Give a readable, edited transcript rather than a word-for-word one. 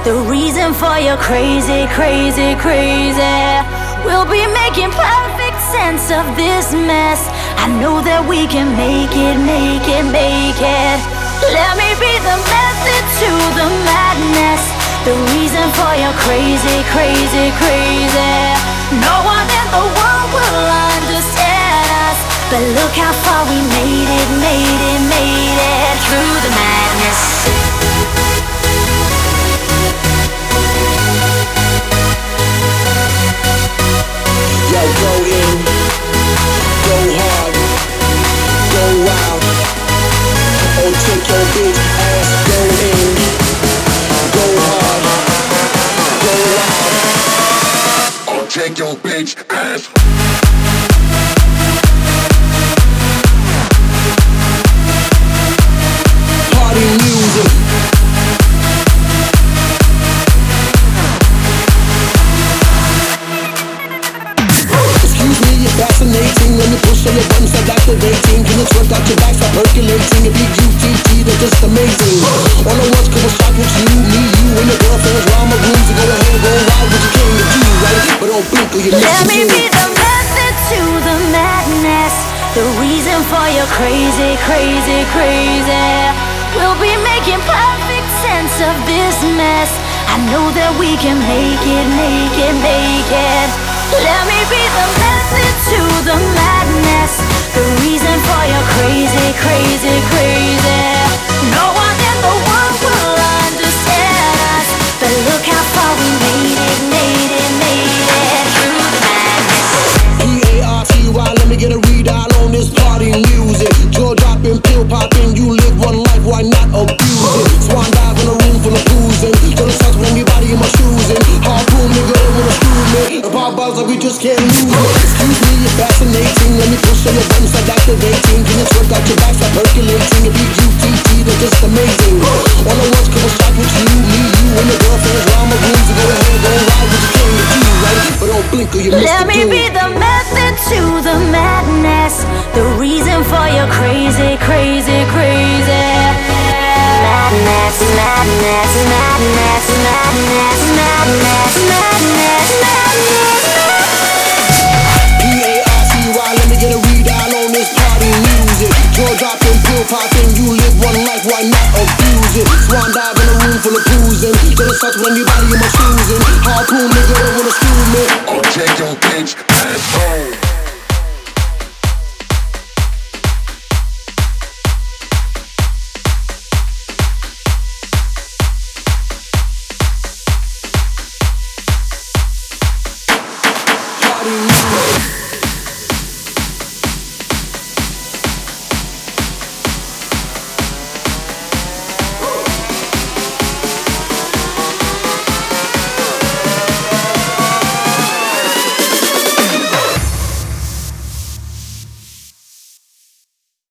the reason for your crazy, crazy, crazy. We'll be making perfect sense of this mess. I know that we can make it, make it, make it. Let me be the method to the madness, the reason for your crazy, crazy, crazy. No one in the world will understand us, but look how far we made it, made it, made it through the madness. Yo, go in, go hard, go wild. Oh, take your bitch ass, go in, go hard, go wild. Oh, take your bitch ass. Party music. Fascinating when you push on your buttons, start activating. Can you twerk out your back, start percolating? A big UTT, they're just amazing. All at once, couple shots with you, me, you, and your girlfriends round my room. So go ahead, go wild, what you came to do, right? But don't blink or you miss Let the me be the method to the madness, the reason for your crazy, crazy, crazy. We'll be making perfect sense of this mess. I know that we can make it, make it, make it. Let me be the method to the madness, the reason for your crazy, crazy, crazy. No one in the world will understand us, but look how far we made it, made it, made it through the madness. P-A-R-T-Y, let me get a readout on this party music. Jaw dropping, pill popping, you live one life, why not abuse it? Swan dive in a room full of boozing, till it's touch with anybody in my shoes in. Harpoon, nigga, they wanna screw me. A pop buzz like we just can't lose it. Excuse me, you're fascinating. Let me push on your buttons, start activating. Can you twerk out your back, start percolating? A big UTT, they're just amazing. All at once, couple shots with you, me, you, and your girlfriends round my room. So go ahead, go wild, what you came to do, right? But don't blink or you miss the Let me be the method to the madness, the reason for your crazy, crazy, crazy. Madness, madness, madness, madness, madness, madness, madness. P-A-R-T-Y, let me get a readout on this party music. Jaw dropping, pill popping, you live one life, why not abuse it? Swan dive in a room full of boozing, till it's touch with anybody in my shoes in. Harpoon, nigga, they wanna screw me. Oh, take your bitch ass home.